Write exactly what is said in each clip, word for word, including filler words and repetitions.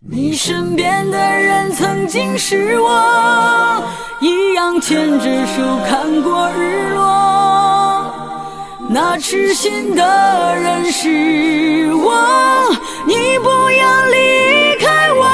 你身边的人曾经是我，一样牵着手看过日落。那痴心的人是我，你不要离开我。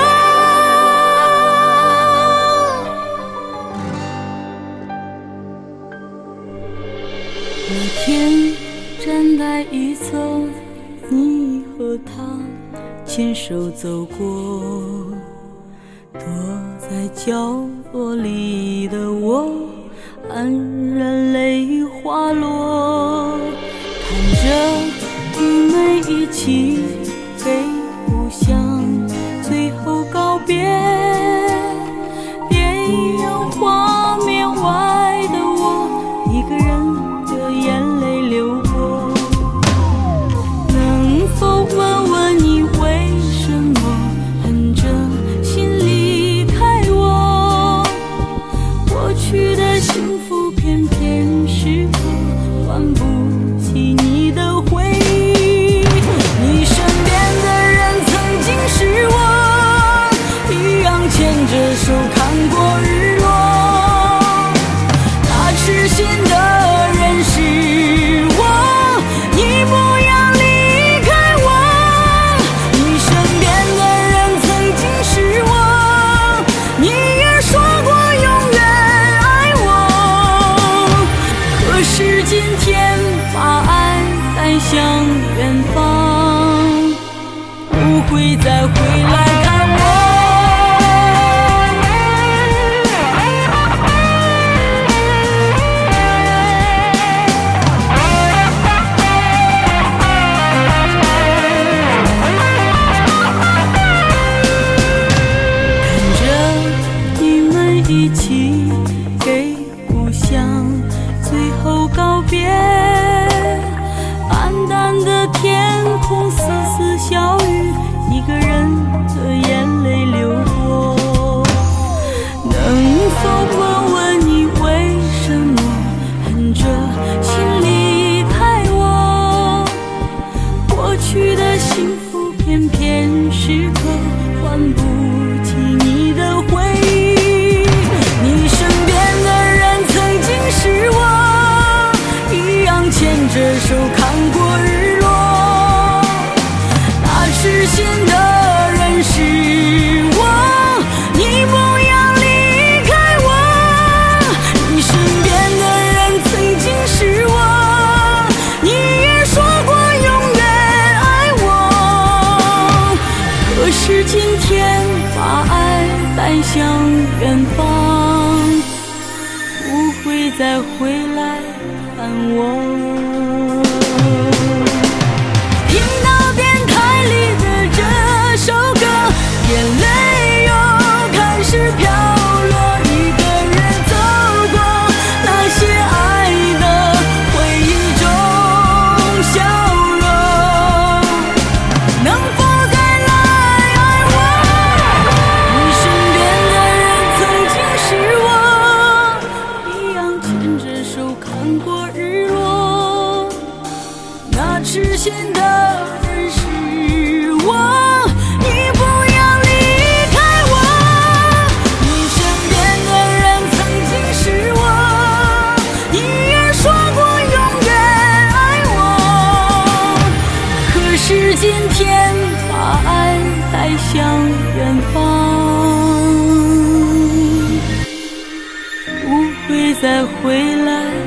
那天站在一侧，你和他牵手走过，躲在角落里的我黯然泪滑落，看着你们一起给故乡最后告别，电影画面外的我一个人的眼泪流过。能否问问你为什么狠着心离开我？过去的幸福偏偏时刻换不起你的回忆。你身边的人曾经是我，一样牵着手看过日落。那痴心的人是我，你不要离开我。你身边的人曾经是我，你也说过永远爱我。可是今天把爱带向远方，不会再回来看我。一起给故乡最后告别，暗淡的天空丝丝小雨，一个人的眼泪流过。能否问问你为什么狠着心离开我？过去的幸福偏偏时刻换不起你的回忆。你身边的人曾经是我，一样牵着手看过日落。那痴心的人是我，你不要离开我。你身边的人曾经是我，你也说过永远爱我。可是今天把爱带向远方，不会再回来看我。听到电台里的这首歌，眼泪又开始飘落，一个人走过那些爱的回忆中消落。能否再来爱我？你身边的人曾经是我，一样牵着手看过日落。那痴心的人是我，你不要离开我。你身边的人曾经是我，你也说过永远爱我。可是今天把爱带向远方，不会再回来